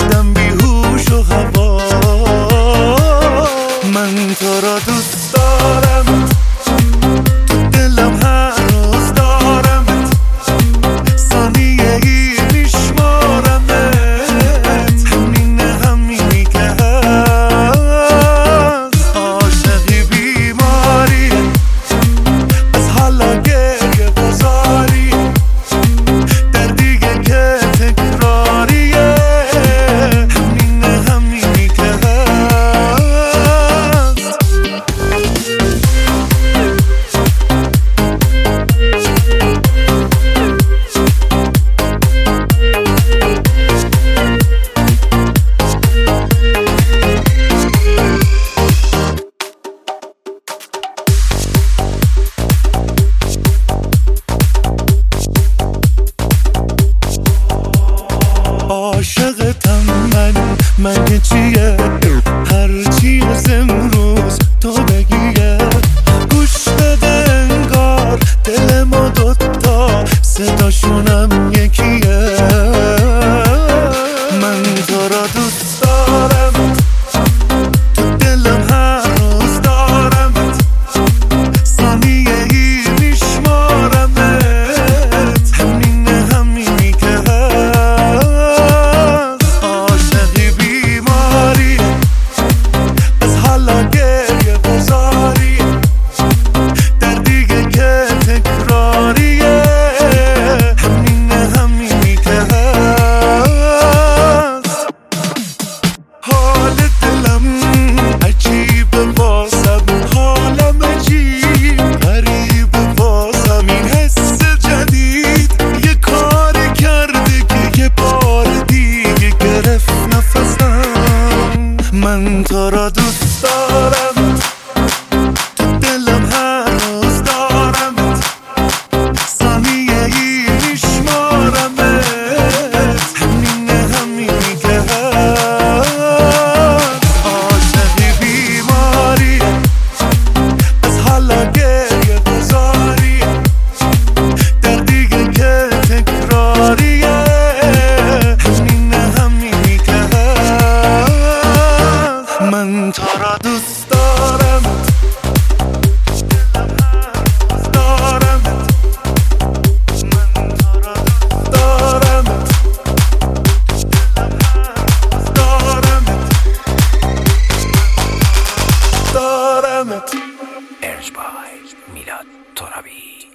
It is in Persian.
شدم بیهوش و هوا. من تو را دوست دارم، تو دلم هر روز دارمت، ثانیه ای میشمارمت، همینی که هست. عاشقی بیماری از حالا گریه بازاری، دردیه که تکراریه، همینی که هست. عاشقتم من چیه، هرچی از امروز تو بگیه. گوش بده انگار دل ما دوتا صداشونم یکیه. من تو را دوست دارم، تو دلم هر روز دارمت، ثانیه ای میشمارمت، همینی که هست. عاشقی بیماری از حالا گریه بازاری، دردیه که تکراریه، همینی که هست. حال دلم عجیبه واسم، حالم عجیب غریبه واسم، این حس جدید یه کار کرده که یه بار دیگه گرفت نفسم. من تو را دوست دارم، تو دلم هر روز دارمت، ثانیه ای میشمارمت، همینی که هست. عاشقی بیماری از حالا گریه بازاری، دردیه که تکراریه، همینی که هست. من تو را دوست دارم، دارمت، من تو را دوست دارمت، دارمت. ارج بای میلاد ترابی.